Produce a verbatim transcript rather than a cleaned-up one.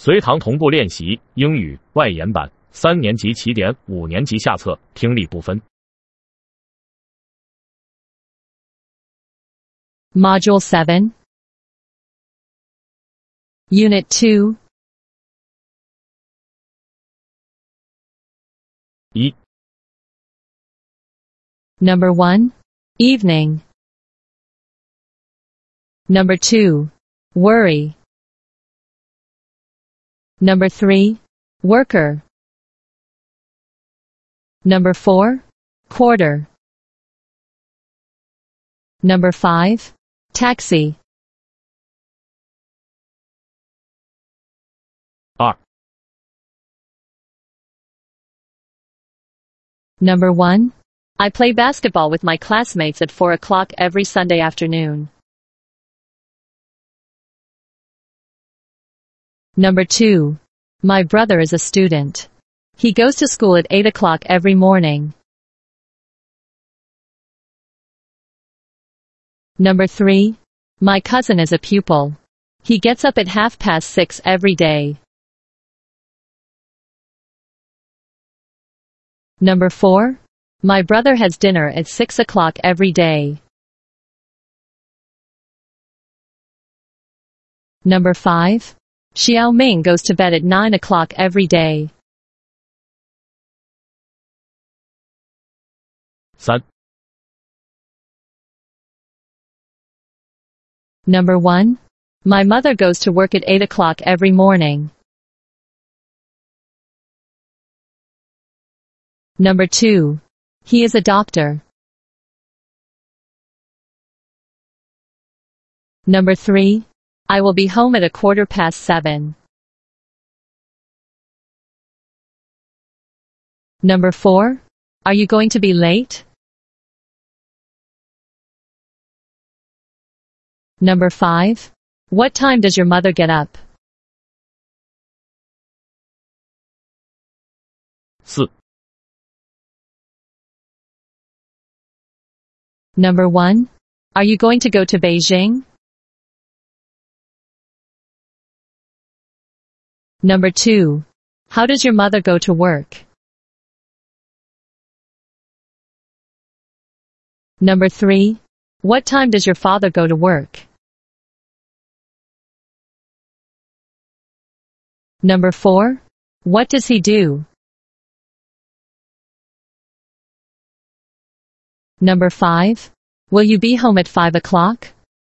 随堂同步练习英语外延版三年级起点五年级下册听力部分。 Module seven, Unit two, 一 Number one, Evening. Number two, Worry. Number three, Worker. Number four, Quarter. Number five, Taxi. 二 Number one, I play basketball with my classmates at four o'clock every Sunday afternoon. Number two, my brother is a student. He goes to school at eight o'clock every morning. Number three, my cousin is a pupil. He gets up at half past six every day. Number four, my brother has dinner at six o'clock every day. Number five, Xiao Ming goes to bed at nine o'clock every day. 三 Number one, my mother goes to work at eight o'clock every morning. Number two, he is a doctor. Number three, I will be home at a quarter past seven. Number four, are you going to be late? Number five, what time does your mother get up? 四 Number one, are you going to go to Beijing? Number two, how does your mother go to work? Number three, what time does your father go to work? Number four, what does he do? Number five, will you be home at five o'clock?